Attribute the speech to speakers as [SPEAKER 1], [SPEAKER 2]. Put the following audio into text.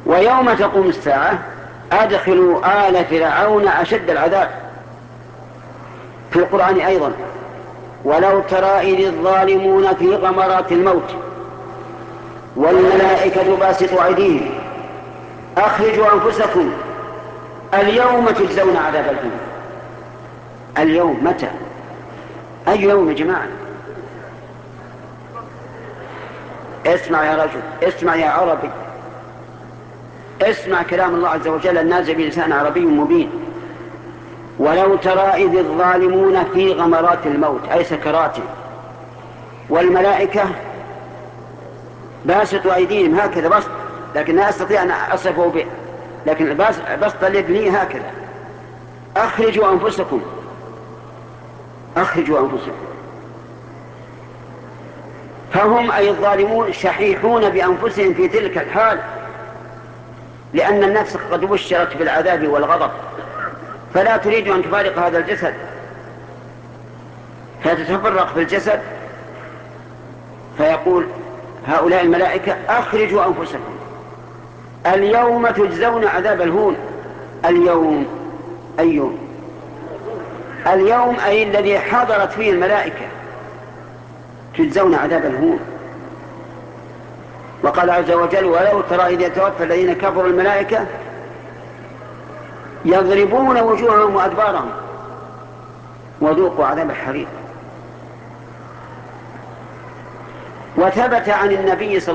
[SPEAKER 1] ويوم تقوم الساعة أدخلوا آل فرعون أشد العذاب. في القرآن أيضا: ولو ترى إذ الظالمون في غمرات الموت والملائكة باسطوا أيديهم أخرجوا أنفسكم اليوم تجزون عذاب الهون. اليوم متى؟ أي يوم يا جماعة؟ اسمع يا رجل، اسمع يا عربي، اسمع كلام الله عز وجل النازل بلسان عربي مبين. ولو ترى إذ الظالمون في غمرات الموت أي سكراته، والملائكة باسطوا أيديهم هكذا بسط، لكن لا أستطيع أن أصفه به، لكن بسط اليد لي هكذا: أخرجوا أنفسكم، أخرجوا أنفسكم. فهم أي الظالمون شحيحون بأنفسهم في تلك الحال، لأن النفس قد بشرت بالعذاب والغضب، فلا تريد أن تفارق هذا الجسد، فتتفرق في الجسد. فيقول هؤلاء الملائكة: أخرجوا أنفسكم اليوم تجزون عذاب الهون. اليوم أي يوم؟ اليوم أي الذي حضرت فيه الملائكة تجزون عذاب الهون. وقال عز وجل: ولو ترى إذ يتوفى الذين كفروا الملائكة يضربون وجوههم وأدبارهم وذوقوا عذاب الحريق. وثبت عن النبي صلى